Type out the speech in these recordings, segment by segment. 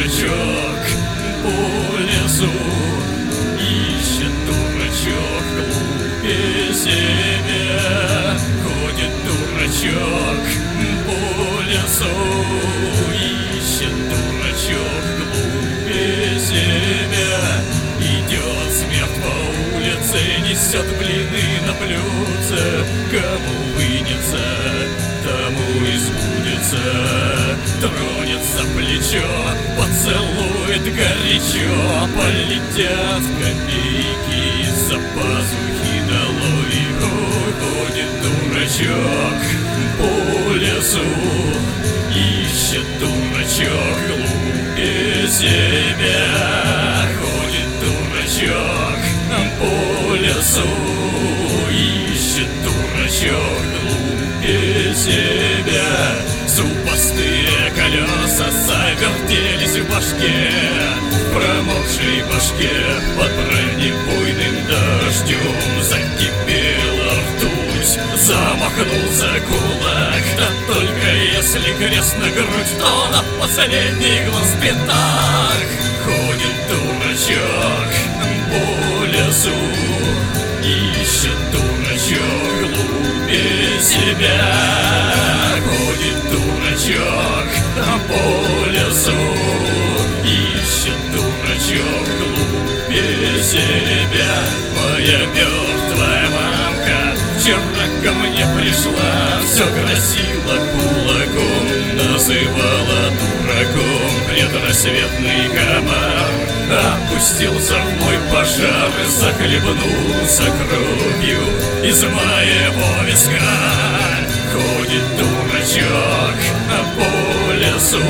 дурачок по лесу, ищет дурачок глупее себя. Ходит дурачок по лесу, ищет дурачок глупее себя. Идет смерть по улице, несет блины на блюдце. Кому вынется, тому и сбудется. Тронет за плечо, поцелует горячо. Полетят копейки из-за пазухи долой. Ходит дурачок по лесу, ищет дурачок глупее себя. Ходит дурачок по лесу, ищет дурачок глупее себя. Зубастые колеса завертелись в башке, в промокшей башке под бронебойным дождем закипела ртуть, замахнулся кулак. Да только если крест на грудь, то на последний глаз пятак. Ходит дурачок по лесу, ищет дурачок глупее себя. Ходит дурачок по лесу, ищет дурачок глупее себя. Моя мертвая мамка вчера ко мне пришла, все грозила кулаком, называла дураком. Предрассветный комар опустился в мой пожар, захлебнулся кровью из моего виска. Ходит дурачок по лесу,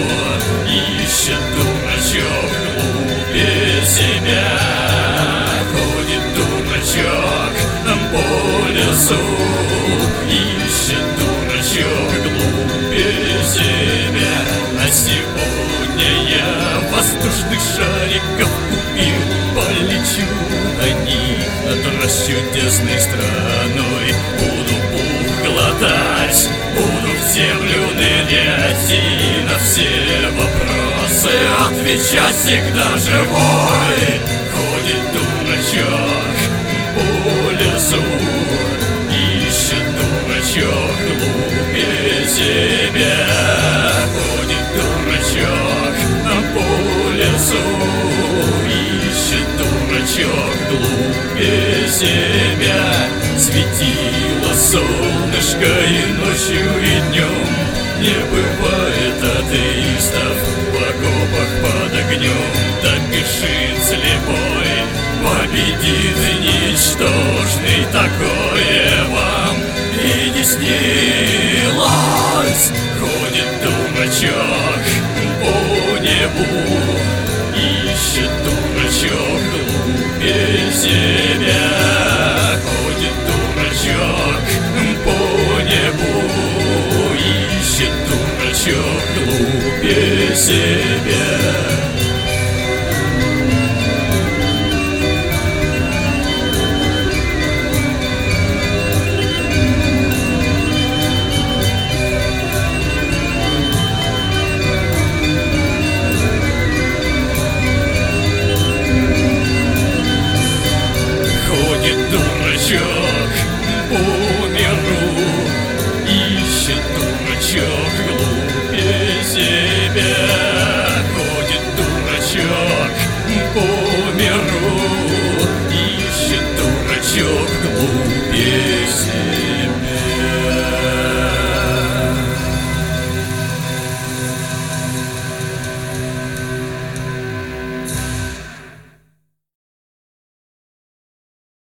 ищет дурачок глупее себя. Ходит дурачок по лесу, ищет дурачок глупее себя. А сегодня я воздушных шариков купил, полечу на них над расчудесной страной. Буду пух глотать, буду в землю нырять и на все вопросы отвечать всегда живой. Ходит дурачок по лесу, ищет дурачок глупее себя. Ходит дурачок по лесу, ищет дурачок глупее себя. Светило солнышко и ночью, и днем, не бывает атеистов в окопах под огнем. Да бежит слепой, победит ничтожный. Такое вам и не снилось. Ходит дурачок по небу, ищет дурачок глупее себя. Ходит дурачок по небу, ищет дурачок глупее себя. Дурачок по миру, ищет дурачок глупее себя.